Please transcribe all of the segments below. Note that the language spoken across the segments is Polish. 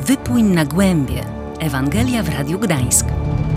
Wypłyń na głębie. Ewangelia w Radiu Gdańsk.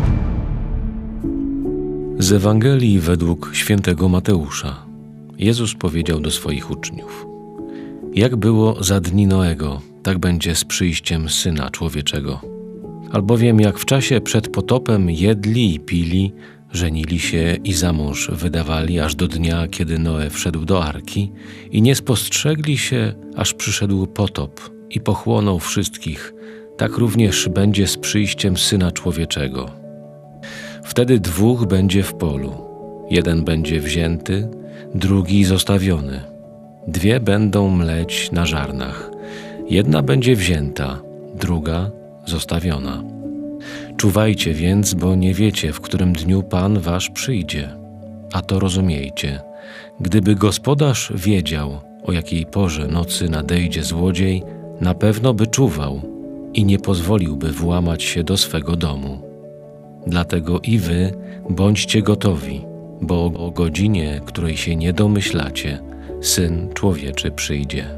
Z Ewangelii według świętego Mateusza. Jezus powiedział do swoich uczniów: jak było za dni Noego, tak będzie z przyjściem Syna Człowieczego. Albowiem jak w czasie przed potopem jedli i pili, żenili się i za mąż wydawali aż do dnia, kiedy Noe wszedł do arki i nie spostrzegli się, aż przyszedł potop i pochłonął wszystkich, tak również będzie z przyjściem Syna Człowieczego. Wtedy dwóch będzie w polu, jeden będzie wzięty, drugi zostawiony. Dwie będą mleć na żarnach, jedna będzie wzięta, druga zostawiona. Czuwajcie więc, bo nie wiecie, w którym dniu Pan wasz przyjdzie. A to rozumiejcie, gdyby gospodarz wiedział, o jakiej porze nocy nadejdzie złodziej, na pewno by czuwał i nie pozwoliłby włamać się do swego domu. Dlatego i wy bądźcie gotowi, bo o godzinie, której się nie domyślacie, Syn Człowieczy przyjdzie.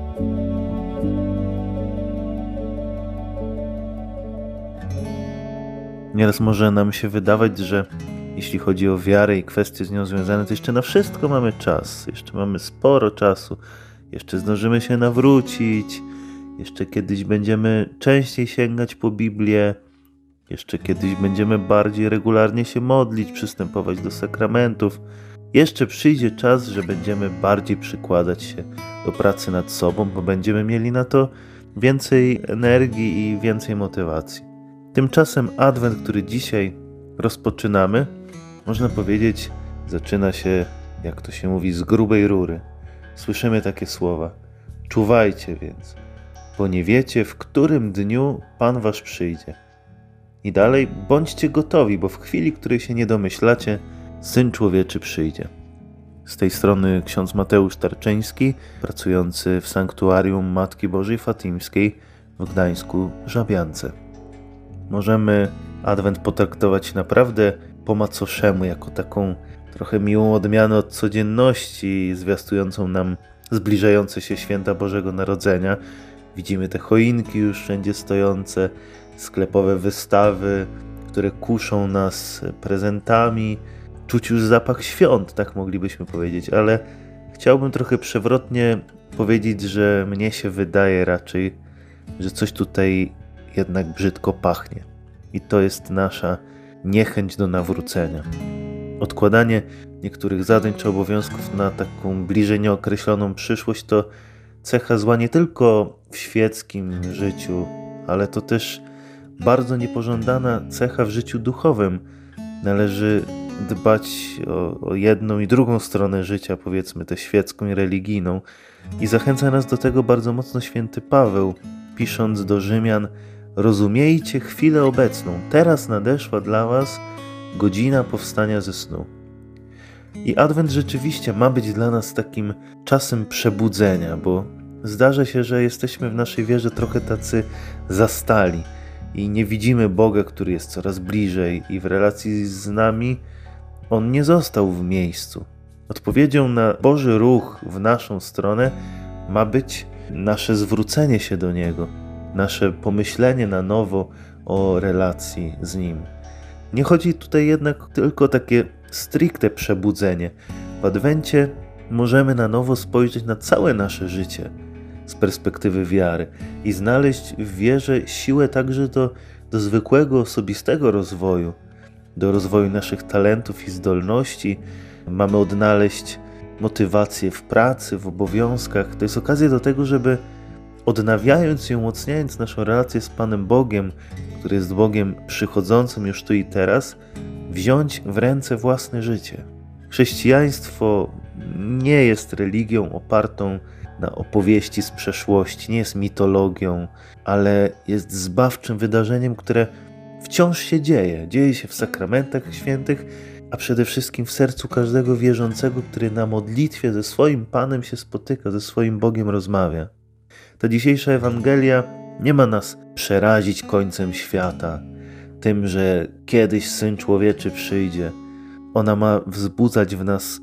Nieraz może nam się wydawać, że jeśli chodzi o wiarę i kwestie z nią związane, to jeszcze na wszystko mamy czas. Jeszcze mamy sporo czasu. Jeszcze zdążymy się nawrócić. Jeszcze kiedyś będziemy częściej sięgać po Biblię. Jeszcze kiedyś będziemy bardziej regularnie się modlić, przystępować do sakramentów. Jeszcze przyjdzie czas, że będziemy bardziej przykładać się do pracy nad sobą, bo będziemy mieli na to więcej energii i więcej motywacji. Tymczasem Adwent, który dzisiaj rozpoczynamy, można powiedzieć, zaczyna się, jak to się mówi, z grubej rury. Słyszymy takie słowa: czuwajcie więc, bo nie wiecie, w którym dniu Pan wasz przyjdzie. I dalej, bądźcie gotowi, bo w chwili, której się nie domyślacie, Syn Człowieczy przyjdzie. Z tej strony ksiądz Mateusz Tarczyński, pracujący w sanktuarium Matki Bożej Fatimskiej w Gdańsku Żabiance. Możemy Adwent potraktować naprawdę po macoszemu, jako taką trochę miłą odmianę od codzienności, zwiastującą nam zbliżające się święta Bożego Narodzenia. Widzimy te choinki już wszędzie stojące, sklepowe wystawy, które kuszą nas prezentami. Czuć już zapach świąt, tak moglibyśmy powiedzieć, ale chciałbym trochę przewrotnie powiedzieć, że mnie się wydaje raczej, że coś tutaj jednak brzydko pachnie. I to jest nasza niechęć do nawrócenia. Odkładanie niektórych zadań czy obowiązków na taką bliżej nieokreśloną przyszłość to cecha zła nie tylko w świeckim życiu, ale to też bardzo niepożądana cecha w życiu duchowym. Należy dbać o jedną i drugą stronę życia, powiedzmy tę świecką i religijną. I zachęca nas do tego bardzo mocno święty Paweł, pisząc do Rzymian: rozumiejcie chwilę obecną, teraz nadeszła dla was godzina powstania ze snu. I Adwent rzeczywiście ma być dla nas takim czasem przebudzenia, bo zdarza się, że jesteśmy w naszej wierze trochę tacy zastali i nie widzimy Boga, który jest coraz bliżej i w relacji z nami On nie został w miejscu. Odpowiedzią na Boży ruch w naszą stronę ma być nasze zwrócenie się do Niego, nasze pomyślenie na nowo o relacji z Nim. Nie chodzi tutaj jednak tylko o takie stricte przebudzenie. W Adwencie możemy na nowo spojrzeć na całe nasze życie z perspektywy wiary i znaleźć w wierze siłę także do zwykłego, osobistego rozwoju, do rozwoju naszych talentów i zdolności. Mamy odnaleźć motywację w pracy, w obowiązkach. To jest okazja do tego, żeby odnawiając i umacniając naszą relację z Panem Bogiem, który jest Bogiem przychodzącym już tu i teraz, wziąć w ręce własne życie. Chrześcijaństwo nie jest religią opartą na opowieści z przeszłości, nie jest mitologią, ale jest zbawczym wydarzeniem, które wciąż się dzieje. Dzieje się w sakramentach świętych, a przede wszystkim w sercu każdego wierzącego, który na modlitwie ze swoim Panem się spotyka, ze swoim Bogiem rozmawia. Ta dzisiejsza Ewangelia nie ma nas przerazić końcem świata, tym, że kiedyś Syn Człowieczy przyjdzie. Ona ma wzbudzać w nas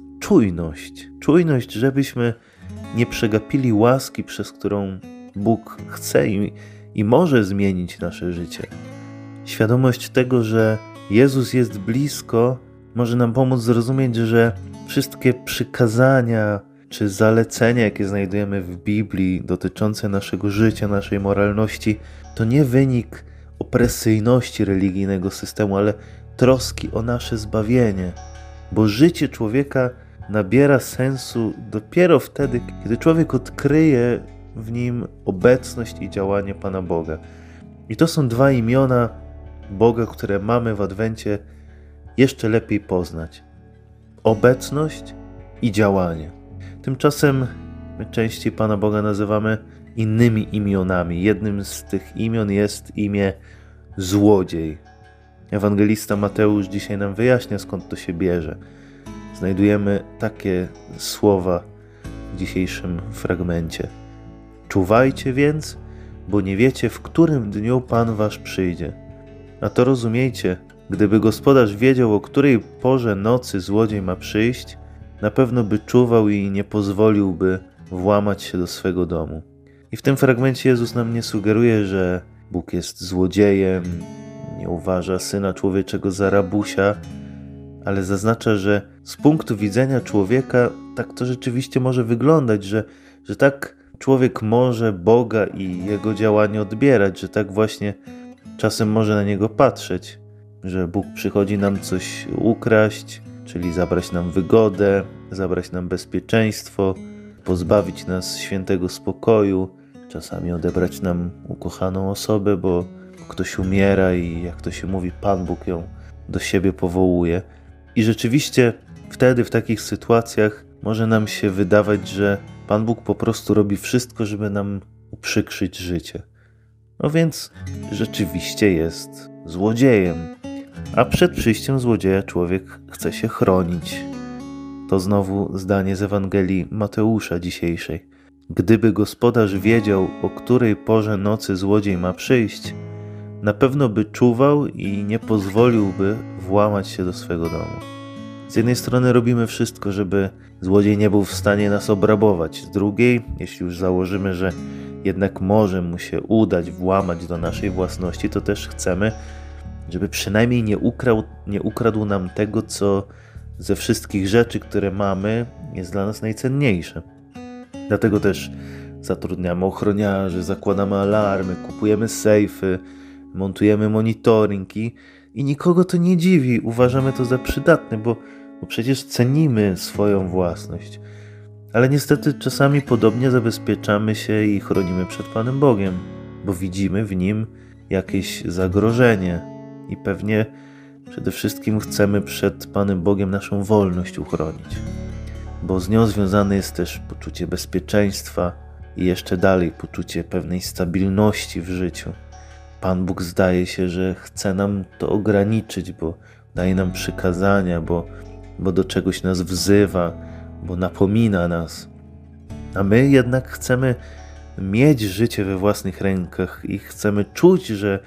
czujność, żebyśmy nie przegapili łaski, przez którą Bóg chce i może zmienić nasze życie. Świadomość tego, że Jezus jest blisko, może nam pomóc zrozumieć, że wszystkie przykazania czy zalecenia, jakie znajdujemy w Biblii dotyczące naszego życia, naszej moralności, to nie wynik opresyjności religijnego systemu, ale troski o nasze zbawienie. Bo życie człowieka nabiera sensu dopiero wtedy, kiedy człowiek odkryje w nim obecność i działanie Pana Boga. I to są dwa imiona Boga, które mamy w Adwencie jeszcze lepiej poznać. Obecność i działanie. Tymczasem my częściej Pana Boga nazywamy innymi imionami. Jednym z tych imion jest imię złodziej. Ewangelista Mateusz dzisiaj nam wyjaśnia, skąd to się bierze. Znajdujemy takie słowa w dzisiejszym fragmencie. Czuwajcie więc, bo nie wiecie, w którym dniu Pan wasz przyjdzie. A to rozumiejcie, gdyby gospodarz wiedział, o której porze nocy złodziej ma przyjść, na pewno by czuwał i nie pozwoliłby włamać się do swego domu. I w tym fragmencie Jezus nam nie sugeruje, że Bóg jest złodziejem, nie uważa Syna Człowieczego za rabusia, ale zaznacza, że z punktu widzenia człowieka tak to rzeczywiście może wyglądać, że tak człowiek może Boga i Jego działanie odbierać, że tak właśnie czasem może na Niego patrzeć, że Bóg przychodzi nam coś ukraść, czyli zabrać nam wygodę, zabrać nam bezpieczeństwo, pozbawić nas świętego spokoju, czasami odebrać nam ukochaną osobę, bo ktoś umiera i jak to się mówi, Pan Bóg ją do siebie powołuje. I rzeczywiście wtedy w takich sytuacjach może nam się wydawać, że Pan Bóg po prostu robi wszystko, żeby nam uprzykrzyć życie. No więc rzeczywiście jest złodziejem. A przed przyjściem złodzieja człowiek chce się chronić. To znowu zdanie z Ewangelii Mateusza dzisiejszej. Gdyby gospodarz wiedział, o której porze nocy złodziej ma przyjść, na pewno by czuwał i nie pozwoliłby włamać się do swego domu. Z jednej strony robimy wszystko, żeby złodziej nie był w stanie nas obrabować. Z drugiej, jeśli już założymy, że jednak może mu się udać włamać do naszej własności, to też chcemy, żeby przynajmniej nie ukradł nam tego, co ze wszystkich rzeczy, które mamy, jest dla nas najcenniejsze. Dlatego też zatrudniamy ochroniarzy, zakładamy alarmy, kupujemy sejfy, montujemy monitoringi i nikogo to nie dziwi. Uważamy to za przydatne, bo przecież cenimy swoją własność. Ale niestety czasami podobnie zabezpieczamy się i chronimy przed Panem Bogiem, bo widzimy w Nim jakieś zagrożenie i pewnie przede wszystkim chcemy przed Panem Bogiem naszą wolność uchronić, bo z nią związane jest też poczucie bezpieczeństwa i jeszcze dalej poczucie pewnej stabilności w życiu. Pan Bóg zdaje się, że chce nam to ograniczyć, bo daje nam przykazania, bo do czegoś nas wzywa, bo napomina nas. A my jednak chcemy mieć życie we własnych rękach i chcemy czuć,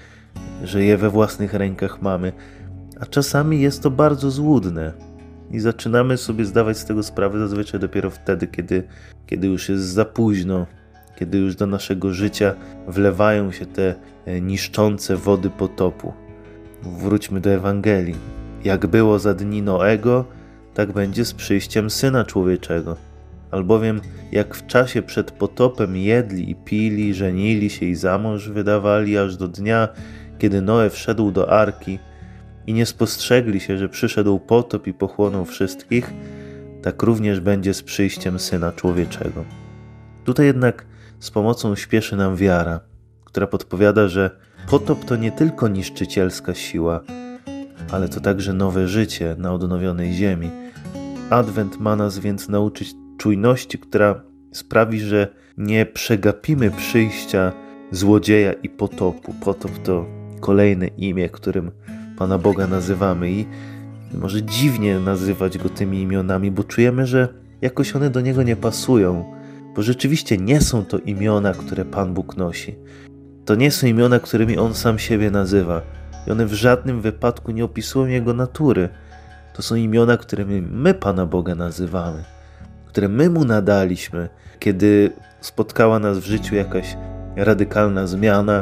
że je we własnych rękach mamy. A czasami jest to bardzo złudne i zaczynamy sobie zdawać z tego sprawę zazwyczaj dopiero wtedy, kiedy już jest za późno, kiedy już do naszego życia wlewają się te niszczące wody potopu. Wróćmy do Ewangelii. Jak było za dni Noego, tak będzie z przyjściem Syna Człowieczego. Albowiem jak w czasie przed potopem jedli i pili, żenili się i za mąż wydawali, aż do dnia, kiedy Noe wszedł do arki i nie spostrzegli się, że przyszedł potop i pochłonął wszystkich, tak również będzie z przyjściem Syna Człowieczego. Tutaj jednak z pomocą śpieszy nam wiara, która podpowiada, że potop to nie tylko niszczycielska siła, ale to także nowe życie na odnowionej ziemi. Adwent ma nas więc nauczyć czujności, która sprawi, że nie przegapimy przyjścia złodzieja i potopu. Potop to kolejne imię, którym Pana Boga nazywamy i może dziwnie nazywać Go tymi imionami, bo czujemy, że jakoś one do Niego nie pasują, bo rzeczywiście nie są to imiona, które Pan Bóg nosi. To nie są imiona, którymi On sam siebie nazywa i one w żadnym wypadku nie opisują Jego natury. To są imiona, którymi my Pana Boga nazywamy, które my Mu nadaliśmy, kiedy spotkała nas w życiu jakaś radykalna zmiana,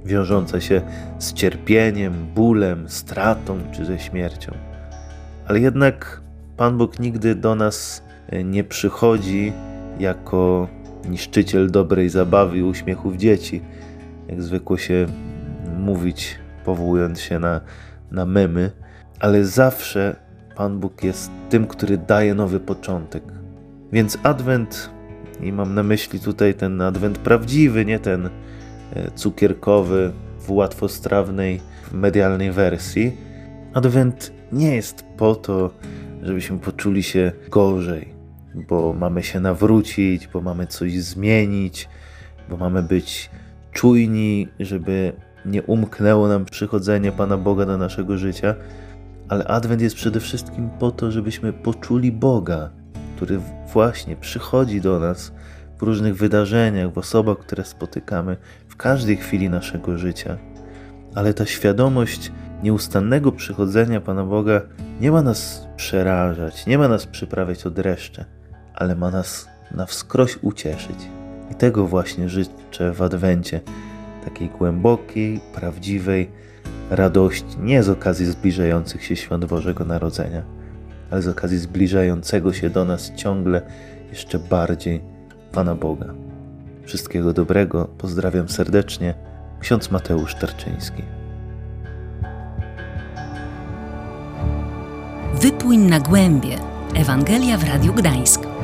wiążąca się z cierpieniem, bólem, stratą czy ze śmiercią. Ale jednak Pan Bóg nigdy do nas nie przychodzi jako niszczyciel dobrej zabawy i uśmiechów dzieci, jak zwykło się mówić, powołując się na memy, ale zawsze Pan Bóg jest tym, który daje nowy początek. Więc Adwent, i mam na myśli tutaj ten Adwent prawdziwy, nie ten cukierkowy w łatwostrawnej, medialnej wersji. Adwent nie jest po to, żebyśmy poczuli się gorzej, bo mamy się nawrócić, bo mamy coś zmienić, bo mamy być czujni, żeby nie umknęło nam przychodzenie Pana Boga do naszego życia, ale Adwent jest przede wszystkim po to, żebyśmy poczuli Boga, który właśnie przychodzi do nas w różnych wydarzeniach, w osobach, które spotykamy w każdej chwili naszego życia. Ale ta świadomość nieustannego przychodzenia Pana Boga nie ma nas przerażać, nie ma nas przyprawiać o dreszcze, ale ma nas na wskroś ucieszyć. I tego właśnie życzę w Adwencie, takiej głębokiej, prawdziwej radości, nie z okazji zbliżających się świąt Bożego Narodzenia, ale z okazji zbliżającego się do nas ciągle jeszcze bardziej Pana Boga. Wszystkiego dobrego, pozdrawiam serdecznie, ksiądz Mateusz Tarczyński. Wypłyń na głębie. Ewangelia w Radiu Gdańsk.